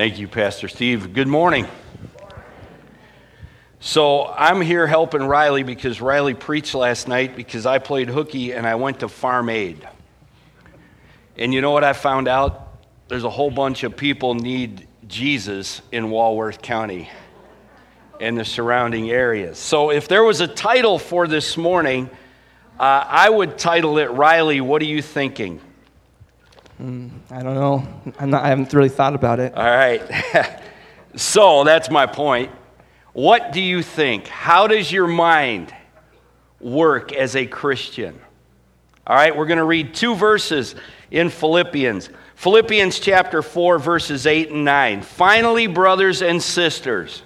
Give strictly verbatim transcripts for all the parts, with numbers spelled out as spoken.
Thank you, Pastor Steve. Good morning. So I'm here helping Riley because Riley preached last night because I played hooky and I went to Farm Aid. And you know what I found out? There's a whole bunch of people need Jesus in Walworth County and the surrounding areas. So if there was a title for this morning, uh, I would title it, Riley, what are you thinking? Mm, I don't know. I'm not, I haven't really thought about it. All right. So that's my point. What do you think? How does your mind work as a Christian? All right, we're going to read two verses in Philippians. Philippians chapter four, verses eight and nine. Finally, brothers and sisters,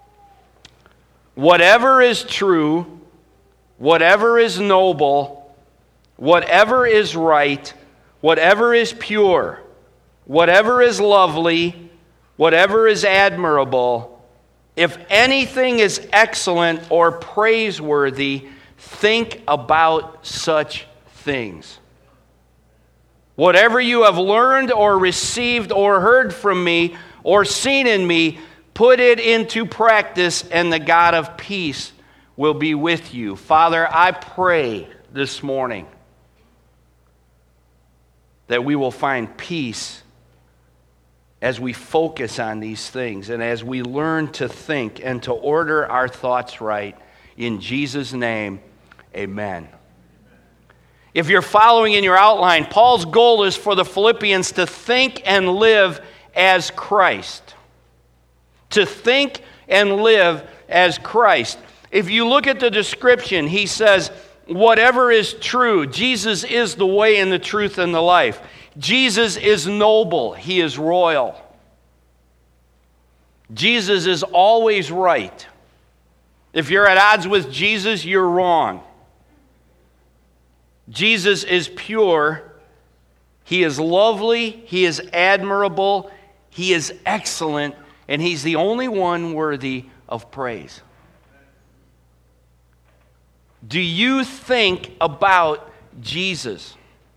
whatever is true, whatever is noble, whatever is right, whatever is pure, whatever is lovely, whatever is admirable, if anything is excellent or praiseworthy, think about such things. Whatever you have learned or received or heard from me or seen in me, put it into practice, and the God of peace will be with you. Father, I pray this morning that we will find peace as we focus on these things and as we learn to think and to order our thoughts right. In Jesus' name, amen. If you're following in your outline, Paul's goal is for the Philippians to think and live as Christ. To think and live as Christ. If you look at the description, he says, whatever is true, Jesus is the way and the truth and the life. Jesus is noble. He is royal. Jesus is always right. If you're at odds with Jesus, you're wrong. Jesus is pure. He is lovely. He is admirable. He is excellent. And he's the only one worthy of praise. Do you think about Jesus?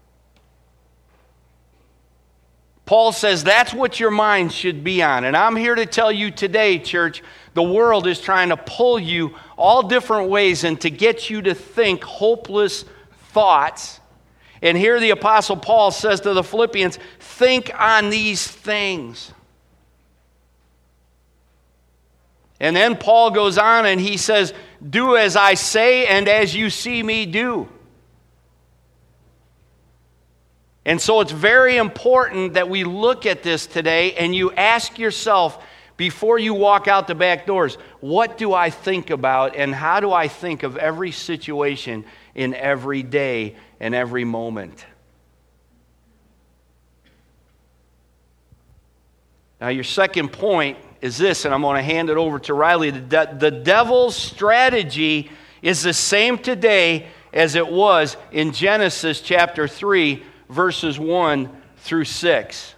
Paul says that's what your mind should be on. And I'm here to tell you today, church, the world is trying to pull you all different ways and to get you to think hopeless thoughts. And here the Apostle Paul says to the Philippians, think on these things. And then Paul goes on and he says, do as I say and as you see me do. And so it's very important that we look at this today and you ask yourself before you walk out the back doors, what do I think about and how do I think of every situation in every day and every moment? Now your second point is this, and I'm going to hand it over to Riley. The, de- the devil's strategy is the same today as it was in Genesis chapter three, verses one through six.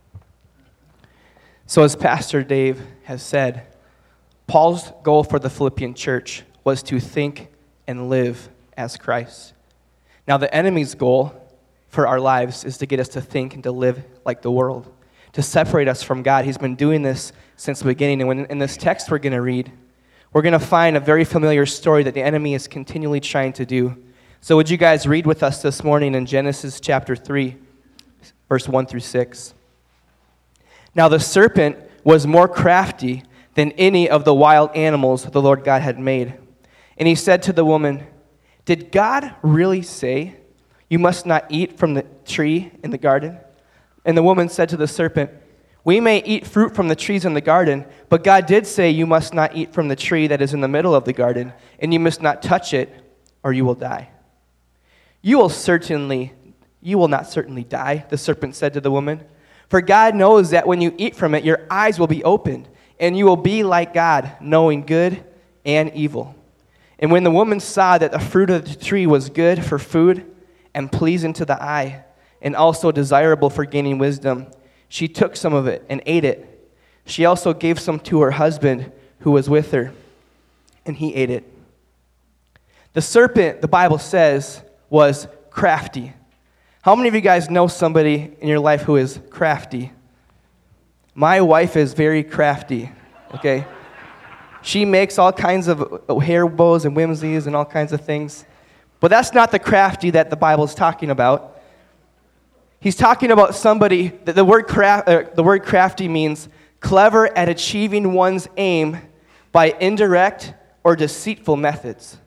So as Pastor Dave has said, Paul's goal for the Philippian church was to think and live as Christ. Now the enemy's goal for our lives is to get us to think and to live like the world, to separate us from God. He's been doing this since the beginning. And when, in this text we're going to read, we're going to find a very familiar story that the enemy is continually trying to do. So would you guys read with us this morning in Genesis chapter three, verse one through six. Now the serpent was more crafty than any of the wild animals the Lord God had made. And he said to the woman, did God really say, you must not eat from the tree in the garden? And the woman said to the serpent, we may eat fruit from the trees in the garden, but God did say you must not eat from the tree that is in the middle of the garden, and you must not touch it, or you will die. You will certainly, you will not certainly die, the serpent said to the woman. For God knows that when you eat from it, your eyes will be opened, and you will be like God, knowing good and evil. And when the woman saw that the fruit of the tree was good for food and pleasing to the eye, and also desirable for gaining wisdom, she took some of it and ate it. She also gave some to her husband who was with her, and he ate it. The serpent, the Bible says, was crafty. How many of you guys know somebody in your life who is crafty? My wife is very crafty, okay? She makes all kinds of hair bows and whimsies and all kinds of things. But that's not the crafty that the Bible is talking about. He's talking about somebody, the, the, word craft, uh, the word crafty means clever at achieving one's aim by indirect or deceitful methods.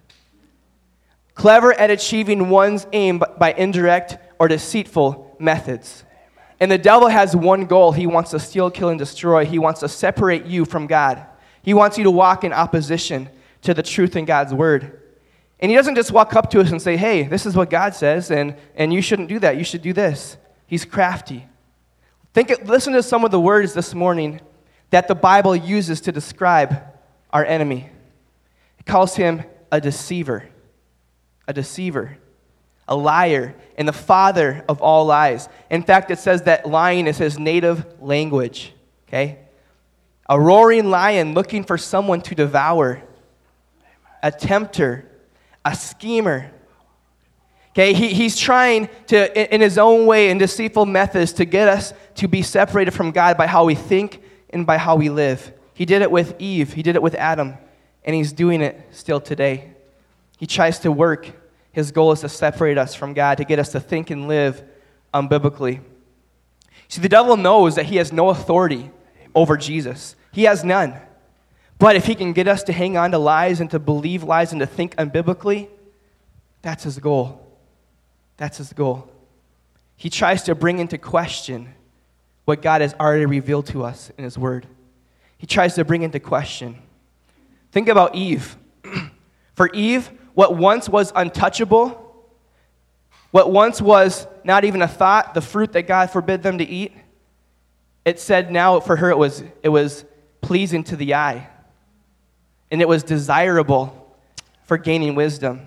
Clever at achieving one's aim by indirect or deceitful methods. And the devil has one goal. He wants to steal, kill, and destroy. He wants to separate you from God. He wants you to walk in opposition to the truth in God's word. And he doesn't just walk up to us and say, hey, this is what God says, and, and you shouldn't do that. You should do this. He's crafty. Think, listen to some of the words this morning that the Bible uses to describe our enemy. It calls him a deceiver, a deceiver, a liar, and the father of all lies. In fact, it says that lying is his native language, okay? A roaring lion looking for someone to devour, a tempter, a schemer. Okay, he, he's trying to, in his own way, in deceitful methods, to get us to be separated from God by how we think and by how we live. He did it with Eve. He did it with Adam. And he's doing it still today. He tries to work. His goal is to separate us from God, to get us to think and live unbiblically. See, the devil knows that he has no authority over Jesus. He has none. But if he can get us to hang on to lies and to believe lies and to think unbiblically, that's his goal. That's his goal. He tries to bring into question what God has already revealed to us in his word. He tries to bring into question. Think about Eve. For Eve, what once was untouchable, what once was not even a thought, the fruit that God forbid them to eat, it said now for her it was, it was pleasing to the eye. And it was desirable for gaining wisdom.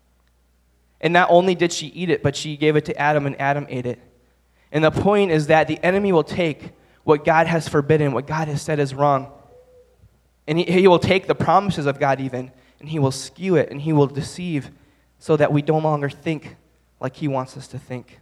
And not only did she eat it, but she gave it to Adam, and Adam ate it. And the point is that the enemy will take what God has forbidden, what God has said is wrong, and he, he will take the promises of God even, and he will skew it, and he will deceive so that we no longer think like he wants us to think.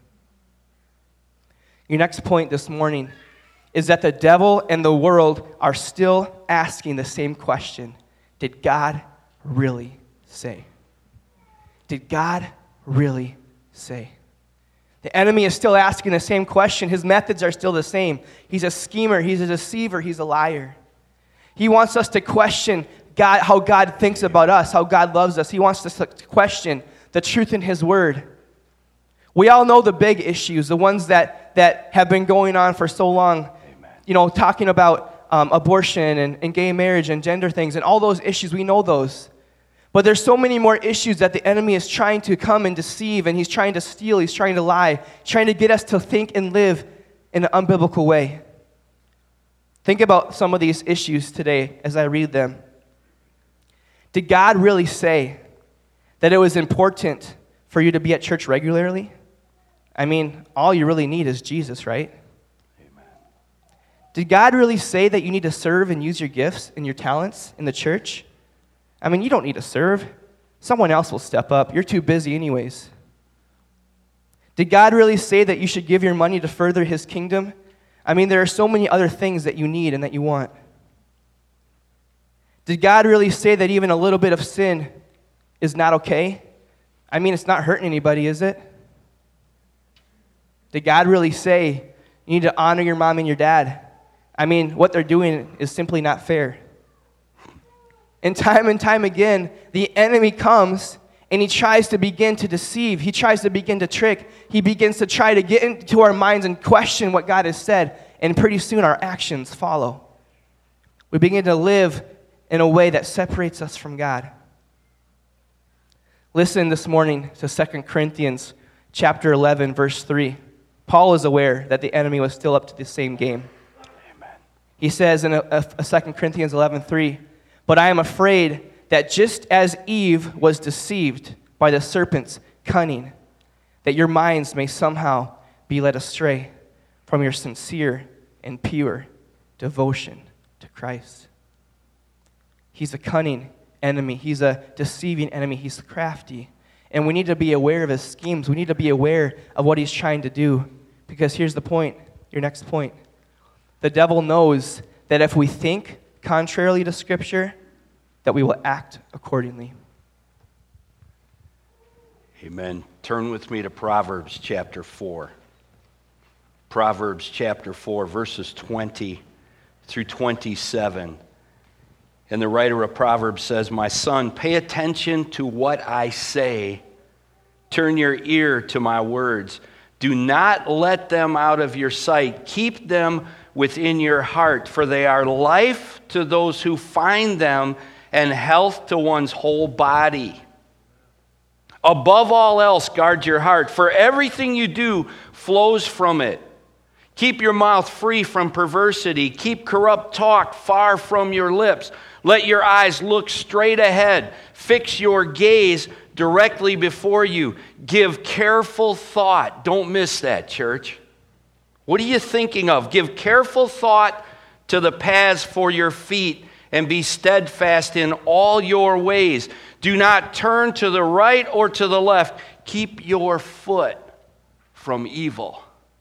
Your next point this morning is that the devil and the world are still asking the same question. Did God really say? Did God really say? The enemy is still asking the same question. His methods are still the same. He's a schemer. He's a deceiver. He's a liar. He wants us to question God, how God thinks about us, how God loves us. He wants us to question the truth in his word. We all know the big issues, the ones that, that have been going on for so long. Amen. You know, talking about um, abortion and, and gay marriage and gender things and all those issues. We know those. But there's so many more issues that the enemy is trying to come and deceive, and he's trying to steal, he's trying to lie, trying to get us to think and live in an unbiblical way. Think about some of these issues today as I read them. Did God really say that it was important for you to be at church regularly? I mean, all you really need is Jesus, right? Amen. Did God really say that you need to serve and use your gifts and your talents in the church? I mean, you don't need to serve. Someone else will step up. You're too busy anyways. Did God really say that you should give your money to further his kingdom? I mean, there are so many other things that you need and that you want. Did God really say that even a little bit of sin is not okay? I mean, it's not hurting anybody, is it? Did God really say you need to honor your mom and your dad? I mean, what they're doing is simply not fair. And time and time again, the enemy comes and he tries to begin to deceive. He tries to begin to trick. He begins to try to get into our minds and question what God has said. And pretty soon our actions follow. We begin to live in a way that separates us from God. Listen this morning to Second Corinthians chapter eleven, verse three. Paul is aware that the enemy was still up to the same game. Amen. He says in a, a, a Second Corinthians eleven three, "But I am afraid that just as Eve was deceived by the serpent's cunning, that your minds may somehow be led astray from your sincere and pure devotion to Christ." He's a cunning enemy. He's a deceiving enemy. He's crafty. And we need to be aware of his schemes. We need to be aware of what he's trying to do. Because here's the point, your next point. The devil knows that if we think contrarily to Scripture, that we will act accordingly. Amen. Turn with me to Proverbs chapter four. Proverbs chapter four, verses twenty through twenty-seven. And the writer of Proverbs says, "My son, pay attention to what I say. Turn your ear to my words. Do not let them out of your sight. Keep them within your heart, for they are life to those who find them and health to one's whole body. Above all else, guard your heart, for everything you do flows from it. Keep your mouth free from perversity. Keep corrupt talk far from your lips. Let your eyes look straight ahead. Fix your gaze directly before you. Give careful thought." Don't miss that, church. What are you thinking of? "Give careful thought to the paths for your feet, and be steadfast in all your ways. Do not turn to the right or to the left. Keep your foot from evil."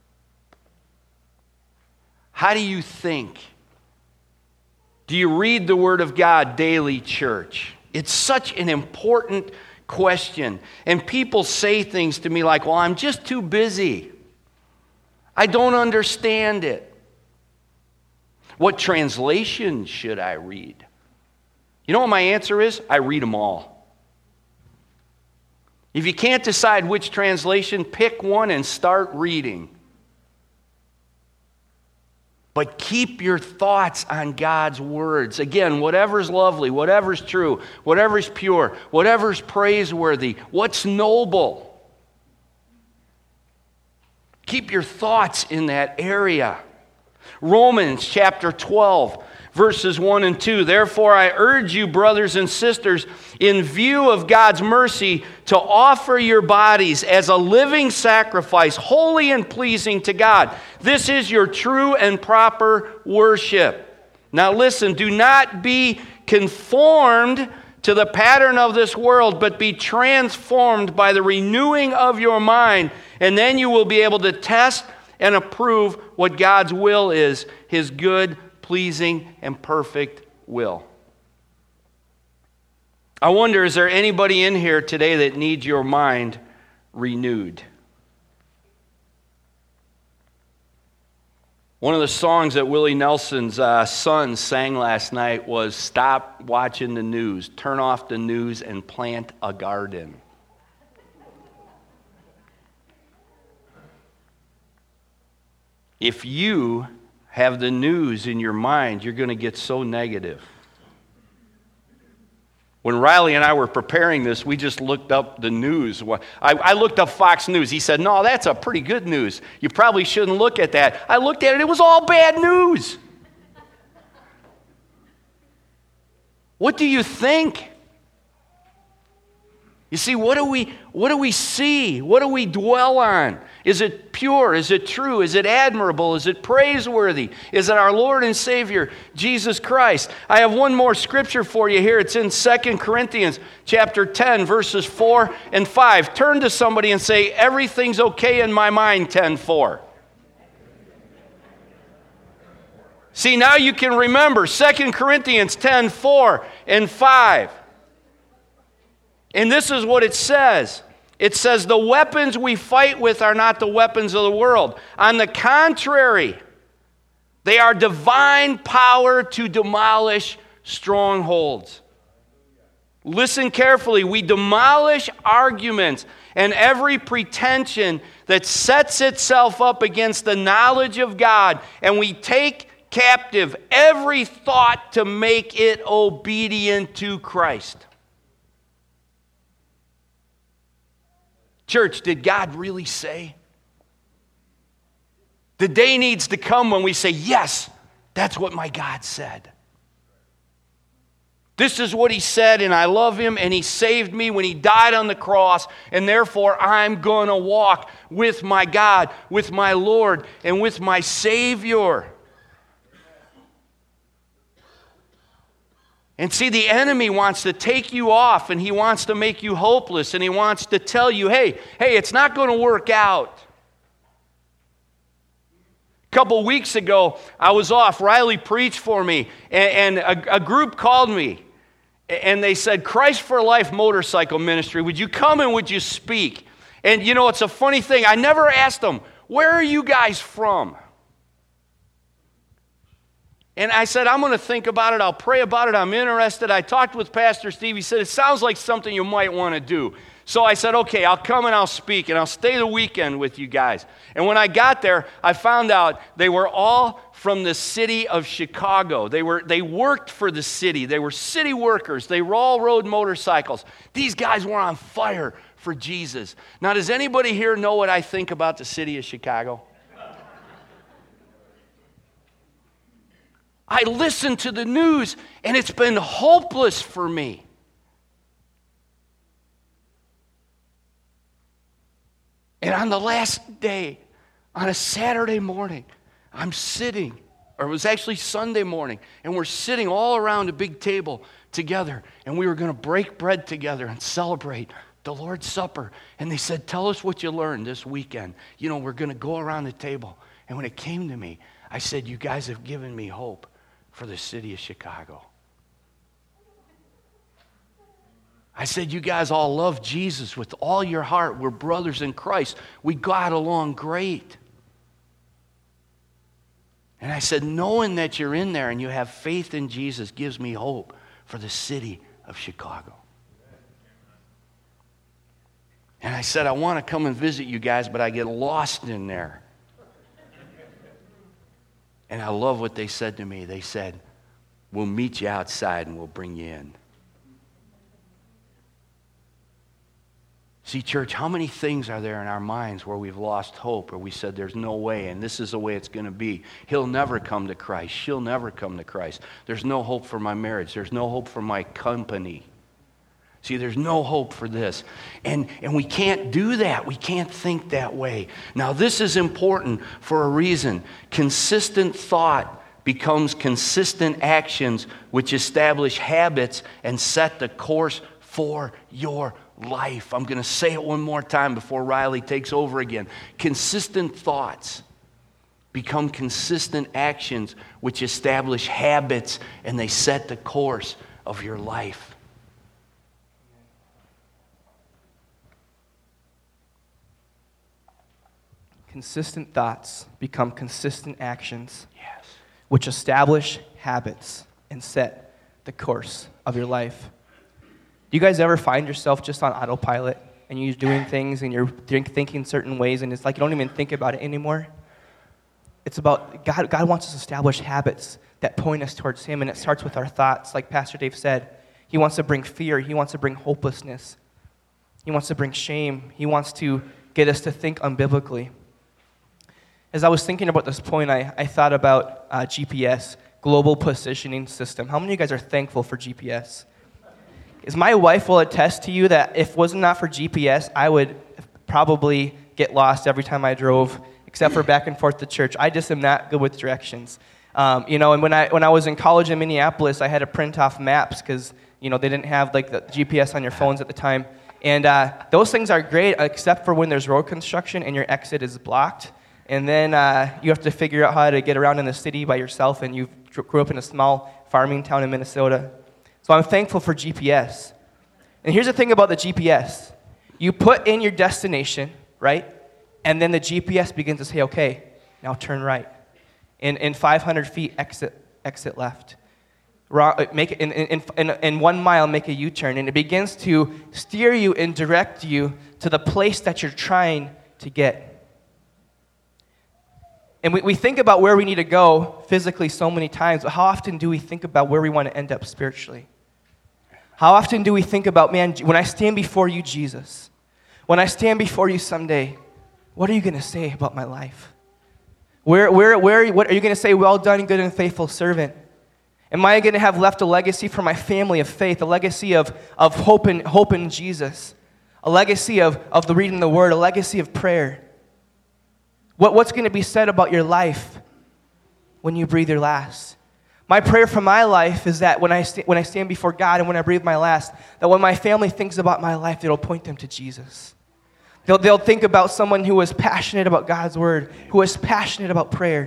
How do you think? Do you read the Word of God daily, church? It's such an important question. And people say things to me like, "Well, I'm just too busy. I don't understand it. What translation should I read?" You know what my answer is? I read them all. If you can't decide which translation, pick one and start reading. But keep your thoughts on God's words. Again, whatever's lovely, whatever's true, whatever's pure, whatever's praiseworthy, what's noble. Keep your thoughts in that area. Romans chapter twelve, verses one and two. "Therefore I urge you, brothers and sisters, in view of God's mercy, to offer your bodies as a living sacrifice, holy and pleasing to God. This is your true and proper worship." Now listen, "Do not be conformed to the pattern of this world, but be transformed by the renewing of your mind, and then you will be able to test and approve what God's will is, His good, pleasing, and perfect will." I wonder, is there anybody in here today that needs your mind renewed? One of the songs that Willie Nelson's uh, son sang last night was, "Stop watching the news, turn off the news, and plant a garden." If you have the news in your mind, you're going to get so negative. When Riley and I were preparing this, we just looked up the news. I, I looked up Fox News. He said, "No, that's a pretty good news. You probably shouldn't look at that." I looked at it. It was all bad news. What do you think? You see, what do we what do we see? What do we dwell on? Is it pure? Is it true? Is it admirable? Is it praiseworthy? Is it our Lord and Savior, Jesus Christ? I have one more scripture for you here. It's in Second Corinthians chapter ten, verses four and five. Turn to somebody and say, "Everything's okay in my mind," ten four. See, now you can remember Second Corinthians ten four and five. And this is what it says. It says, "The weapons we fight with are not the weapons of the world. On the contrary, they are divine power to demolish strongholds." Listen carefully. "We demolish arguments and every pretension that sets itself up against the knowledge of God, and we take captive every thought to make it obedient to Christ." Church, did God really say? The day needs to come when we say, "Yes, that's what my God said. This is what He said, and I love Him, and He saved me when He died on the cross, and therefore I'm going to walk with my God, with my Lord, and with my Savior." And see, the enemy wants to take you off, and he wants to make you hopeless, and he wants to tell you, hey, hey, it's not going to work out. couple weeks ago, I was off. Riley preached for me, and, and a, a group called me, and they said, Christ for Life Motorcycle Ministry, would you come and would you speak? And you know, it's a funny thing. I never asked them, where are you guys from? And I said, I'm going to think about it. I'll pray about it. I'm interested. I talked with Pastor Steve. He said, it sounds like something you might want to do. So I said, okay, I'll come and I'll speak, and I'll stay the weekend with you guys. And when I got there, I found out they were all from the city of Chicago. They were they worked for the city. They were city workers. They all rode motorcycles. These guys were on fire for Jesus. Now, does anybody here know what I think about the city of Chicago? I listen to the news, and it's been hopeless for me. And on the last day, on a Saturday morning, I'm sitting, or it was actually Sunday morning, and we're sitting all around a big table together, and we were going to break bread together and celebrate the Lord's Supper. And they said, tell us what you learned this weekend. You know, we're going to go around the table. And when it came to me, I said, you guys have given me hope for the city of Chicago. I said, you guys all love Jesus with all your heart. We're brothers in Christ. We got along great. And I said, knowing that you're in there and you have faith in Jesus gives me hope for the city of Chicago. And I said, I want to come and visit you guys, but I get lost in there. And I love what they said to me. They said, we'll meet you outside and we'll bring you in. See, church, how many things are there in our minds where we've lost hope, or we said there's no way, and this is the way it's going to be. He'll never come to Christ. She'll never come to Christ. There's no hope for my marriage. There's no hope for my company. See, there's no hope for this. And, and we can't do that. We can't think that way. Now, this is important for a reason. Consistent thought becomes consistent actions, which establish habits and set the course for your life. I'm going to say it one more time before Riley takes over again. Consistent thoughts become consistent actions, which establish habits, and they set the course of your life. Consistent thoughts become consistent actions, Yes. which establish habits and set the course of your life. Do you guys ever find yourself just on autopilot and you're doing things and you're thinking certain ways and it's like you don't even think about it anymore? It's about God. God wants us to establish habits that point us towards Him, and it starts with our thoughts. Like Pastor Dave said, He wants to bring fear. He wants to bring hopelessness. He wants to bring shame. He wants to get us to think unbiblically. As I was thinking about this point, I, I thought about uh, G P S, Global Positioning System. How many of you guys are thankful for G P S? Is my wife will attest to you that if it was not for G P S, I would probably get lost every time I drove, except for back and forth to church. I just am not good with directions. Um, you know, and when I when I was in college in Minneapolis, I had to print off maps because, you know, they didn't have like the G P S on your phones at the time. And uh, those things are great, except for when there's road construction and your exit is blocked. And then uh, you have to figure out how to get around in the city by yourself, and you grew up in a small farming town in Minnesota. So I'm thankful for G P S. And here's the thing about the G P S. You put in your destination, right? And then the G P S begins to say, okay, now turn right. In in five hundred feet, exit exit left. Make it, in, in, in, in one mile, make a U-turn. And it begins to steer you and direct you to the place that you're trying to get. And we, we think about where we need to go physically so many times, but how often do we think about where we want to end up spiritually? How often do we think about, man, when I stand before you, Jesus, when I stand before you someday, what are you going to say about my life? Where, where, where, what are you going to say, well done, good and faithful servant? Am I going to have left a legacy for my family of faith, a legacy of, of hope, in, hope in Jesus, a legacy of, of the reading the Word, a legacy of prayer? What, what's going to be said about your life when you breathe your last? My prayer for my life is that when I, st- when I stand before God and when I breathe my last, that when my family thinks about my life, it'll point them to Jesus. They'll, they'll think about someone who was passionate about God's Word, who was passionate about prayer,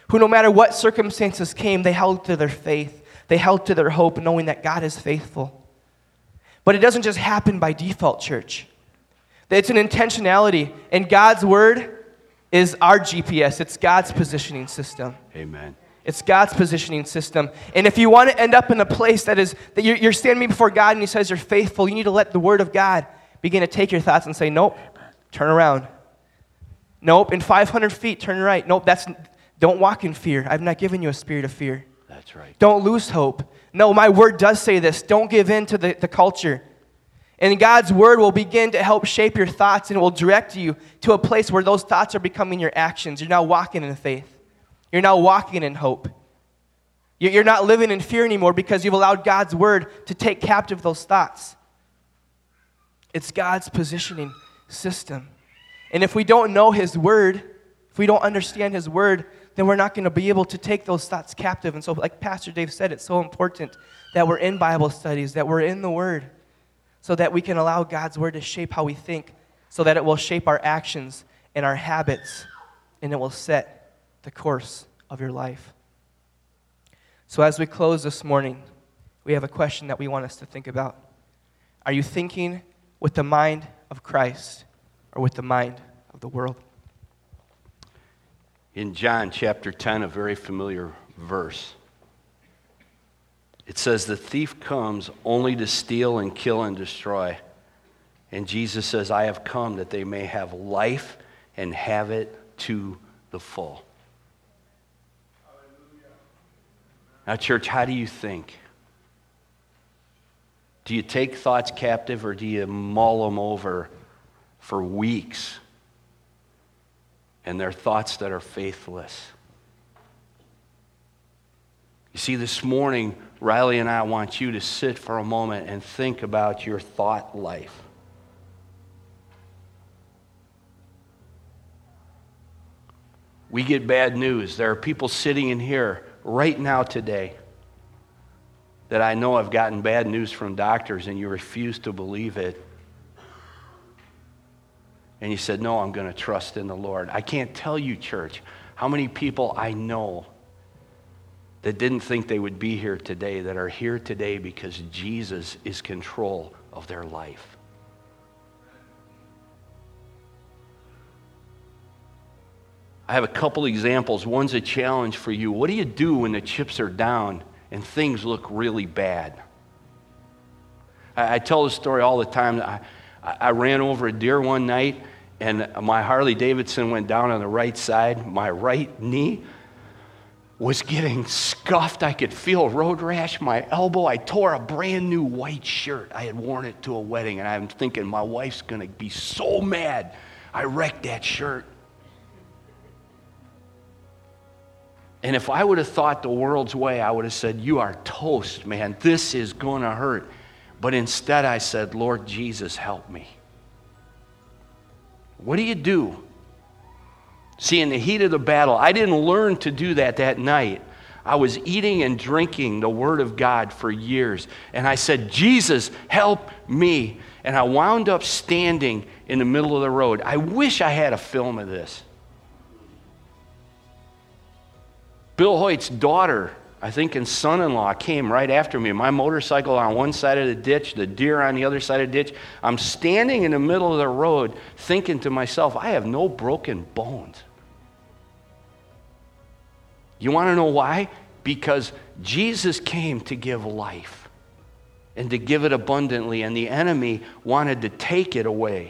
who no matter what circumstances came, they held to their faith. They held to their hope, knowing that God is faithful. But it doesn't just happen by default, church. It's an intentionality, and God's word is our G P S. It's God's positioning system. Amen. It's God's positioning system. And if you want to end up in a place that is, that you're, you're standing before God and he says you're faithful, you need to let the word of God begin to take your thoughts and say, nope, turn around. Nope, in five hundred feet, turn right. Nope, that's, don't walk in fear. I've not given you a spirit of fear. That's right. Don't lose hope. No, my word does say this. Don't give in to the, the culture. And God's word will begin to help shape your thoughts and it will direct you to a place where those thoughts are becoming your actions. You're now walking in faith. You're now walking in hope. You're not living in fear anymore because you've allowed God's word to take captive those thoughts. It's God's positioning system. And if we don't know his word, if we don't understand his word, then we're not going to be able to take those thoughts captive. And so, like Pastor Dave said, it's so important that we're in Bible studies, that we're in the word, so that we can allow God's word to shape how we think, so that it will shape our actions and our habits, and it will set the course of your life. So as we close this morning, we have a question that we want us to think about. Are you thinking with the mind of Christ or with the mind of the world? In John chapter ten, a very familiar verse, it says, the thief comes only to steal and kill and destroy. And Jesus says, I have come that they may have life and have it to the full. Now, church, how do you think? Do you take thoughts captive or do you mull them over for weeks? And they're thoughts that are faithless. You see, this morning, Riley and I want you to sit for a moment and think about your thought life. We get bad news. There are people sitting in here right now today that I know have gotten bad news from doctors and you refuse to believe it. And you said, no, I'm going to trust in the Lord. I can't tell you, church, how many people I know that didn't think they would be here today that are here today because Jesus is control of their life. I have a couple examples. One's a challenge for you. What do you do when the chips are down and things look really bad? I, I tell this story all the time. I, I ran over a deer one night, and my Harley Davidson went down on the right side. My right knee was getting scuffed. I could feel road rash. My elbow, I tore a brand new white shirt. I had worn it to a wedding, and I'm thinking my wife's going to be so mad I wrecked that shirt. And if I would have thought the world's way, I would have said, you are toast, man. This is going to hurt. But instead I said, Lord Jesus, help me. What do you do? See, in the heat of the battle, I didn't learn to do that that night. I was eating and drinking the Word of God for years. And I said, Jesus, help me. And I wound up standing in the middle of the road. I wish I had a film of this. Bill Hoyt's daughter, I think, and son-in-law came right after me. My motorcycle on one side of the ditch, the deer on the other side of the ditch. I'm standing in the middle of the road thinking to myself, I have no broken bones. You want to know why? Because Jesus came to give life and to give it abundantly, and the enemy wanted to take it away.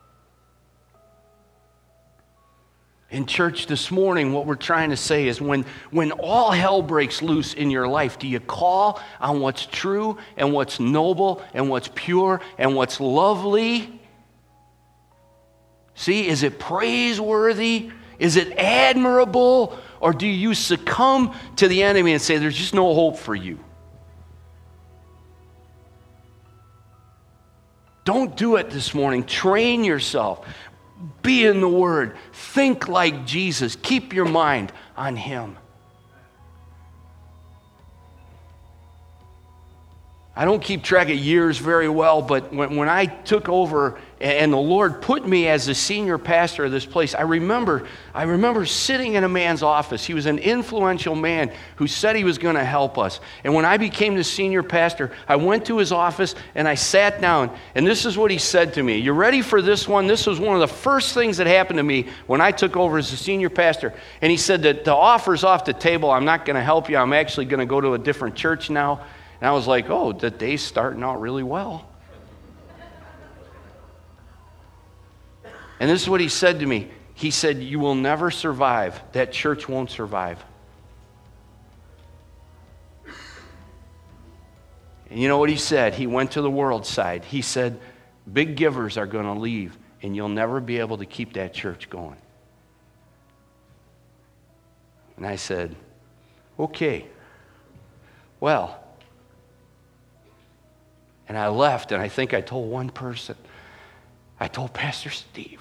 In church this morning, what we're trying to say is when, when all hell breaks loose in your life, do you call on what's true and what's noble and what's pure and what's lovely? See, is it praiseworthy? Is it admirable? Or do you succumb to the enemy and say, there's just no hope for you? Don't do it this morning. Train yourself. Be in the Word. Think like Jesus. Keep your mind on Him. I don't keep track of years very well, but when, when I took over and the Lord put me as the senior pastor of this place, I remember, I remember sitting in a man's office. He was an influential man who said he was going to help us. And when I became the senior pastor, I went to his office and I sat down, and this is what he said to me. You ready for this one? This was one of the first things that happened to me when I took over as the senior pastor. And he said that the offer's off the table. I'm not going to help you. I'm actually going to go to a different church now. And I was like, oh, the day's starting out really well. And this is what he said to me. He said, you will never survive. That church won't survive. And you know what he said? He went to the world side. He said, big givers are going to leave, and you'll never be able to keep that church going. And I said, okay, well. And I left, and I think I told one person, I told Pastor Steve,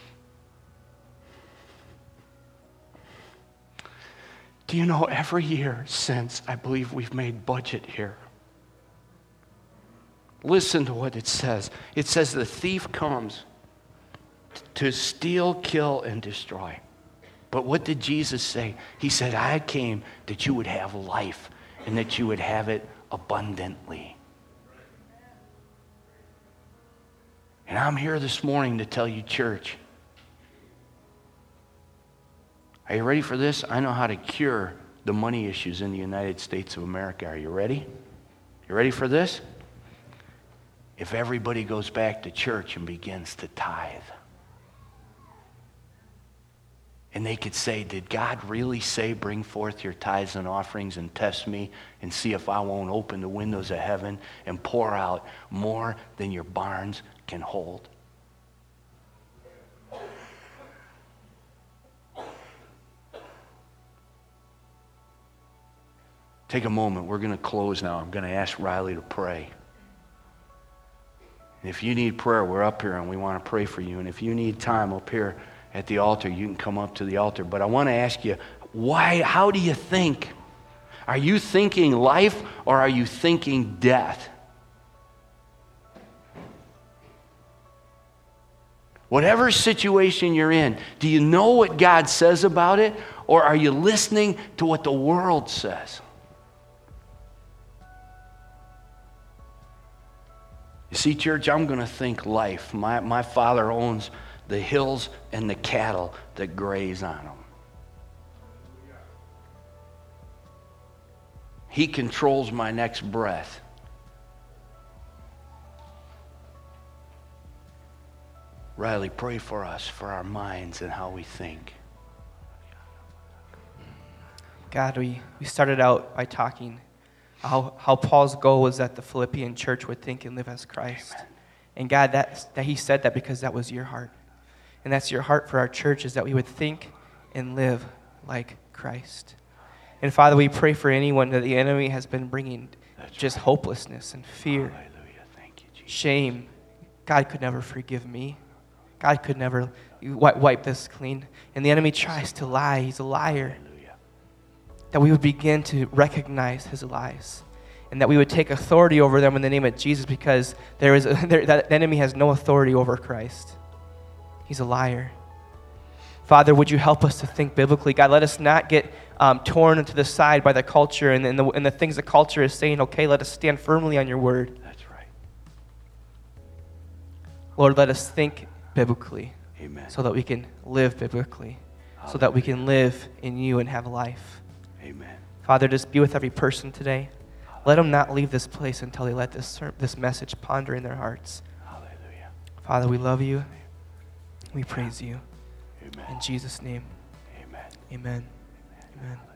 do you know, every year since I believe we've made budget here, listen to what it says. It says the thief comes to steal, kill, and destroy. But what did Jesus say? He said, I came that you would have life and that you would have it abundantly. And I'm here this morning to tell you, church, are you ready for this? I know how to cure the money issues in the United States of America. Are you ready? You ready for this? If everybody goes back to church and begins to tithe, and they could say, did God really say, bring forth your tithes and offerings and test me and see if I won't open the windows of heaven and pour out more than your barns can hold? Take a moment. We're going to close now. I'm going to ask Riley to pray. And if you need prayer, we're up here and we want to pray for you. And if you need time up here at the altar, you can come up to the altar. But I want to ask you, why? How do you think? Are you thinking life or are you thinking death? Whatever situation you're in, do you know what God says about it, or are you listening to what the world says? You see, church, I'm going to think life. My, my Father owns the hills and the cattle that graze on them. He controls my next breath. Riley, pray for us, for our minds and how we think. God, we, we started out by talking how, how Paul's goal was that the Philippian church would think and live as Christ. Amen. And God, that, that he said that because that was your heart. And that's your heart for our church, is that we would think and live like Christ. And Father, we pray for anyone that the enemy has been bringing that's just right. hopelessness and fear, Hallelujah. Thank you, Jesus. Shame. God could never forgive me. God could never wipe this clean. And the enemy tries to lie. He's a liar. Hallelujah. That we would begin to recognize his lies. And that we would take authority over them in the name of Jesus, because there is a, there, that enemy has no authority over Christ. He's a liar. Father, would you help us to think biblically? God, let us not get um, torn into the side by the culture and, and, the, and the things the culture is saying. Okay, let us stand firmly on your word. That's right. Lord, let us think biblically. Amen. So that we can live biblically. Hallelujah. So that we can live in you and have life. Amen. Father, just be with every person today. Hallelujah. Let them not leave this place until they let this, this message ponder in their hearts. Hallelujah. Father, we love you. We praise you. Amen. In Jesus' name. Amen. Amen. Amen.